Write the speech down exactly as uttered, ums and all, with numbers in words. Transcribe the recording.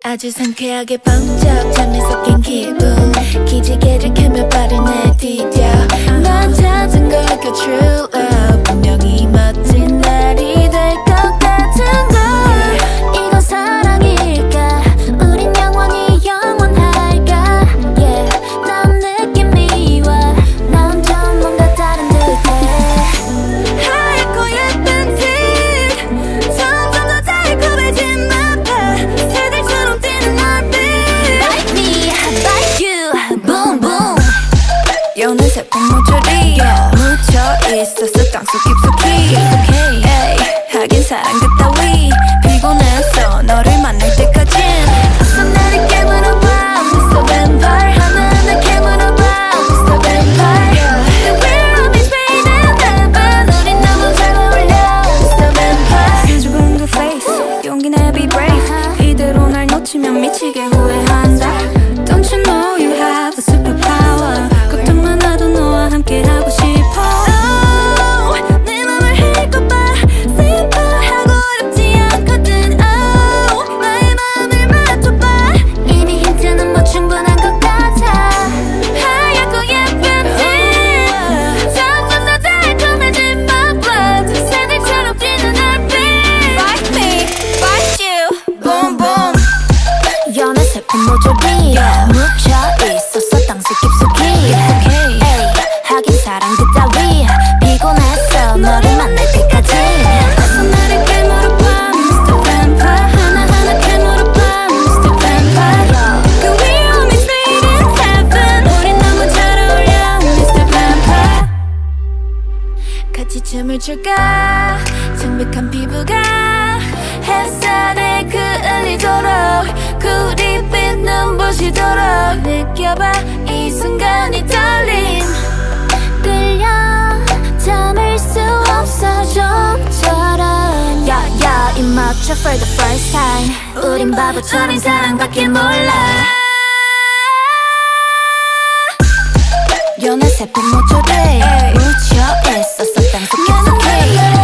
아주 상쾌하게 번쩍 잠에 섞인 기분 기지개를 켜며 발을 내디뎌 난 찾은 걸까 true love 분명히 멋진 날이 될 것 같은 걸 이건 사랑일까 우린 영원히 영원할까 yeah 난 느낌이 와 난 좀 뭔가 다른 듯해 하얗고 예쁜 tit 점점 더 달콤해진 my past 새들처럼 뛰는 눈빛 Bite me, bite you, boom boom 연애 세포 모조리 묻혀 있었어 땅속 깊숙이 에이 하긴 사랑 그따위 피곤했어 너를 만날 때까진 어서 나를 깨물어봐 Mister Vampire 하나하나 깨물어봐 Mister Vampire The we're always fading heaven 우린 너무 잘 어울려 Mister Vampire 수줍은 그 face 용기 내 be brave 이대로 날 놓치면 미치게 후회한다 Don't you know you have a superpower 걱정 많아도 너와 함께 하고 싶어 oh, 내 맘을 읽어봐 simple 어렵지 않거든 oh, 나의 마음을 맞춰봐 이미 힌트는 뭐 충분한 것 같아 하얗고 예쁜 tit 점점 더 달콤해진 my blood 새들처럼 뛰는 눈빛 Bite me, bite you, boom boom 연애 세포 모조리 묻혀 있었어 땅속 깊숙이 에이 하긴 사랑 그따위 피곤했어 너를 만날 때까지 어서 나를 깨물어봐 Mister Vampire 하나하나 깨물어봐 Mister Vampire 그 we're always fading heaven 우린 너무 잘 어울려 Mister Vampire 같이 춤을 출까 창백한 피부가 햇살에 그을리도록 구릿빛 눈부시도록 느껴봐 이 순간이 떨림 끌려 참을 수 없어 좀처럼 야야 입 맞춰 for the first time 우린 바보처럼 사랑밖에 몰라 연애 세포 모조리 묻혀 있었어 땅속 깊숙이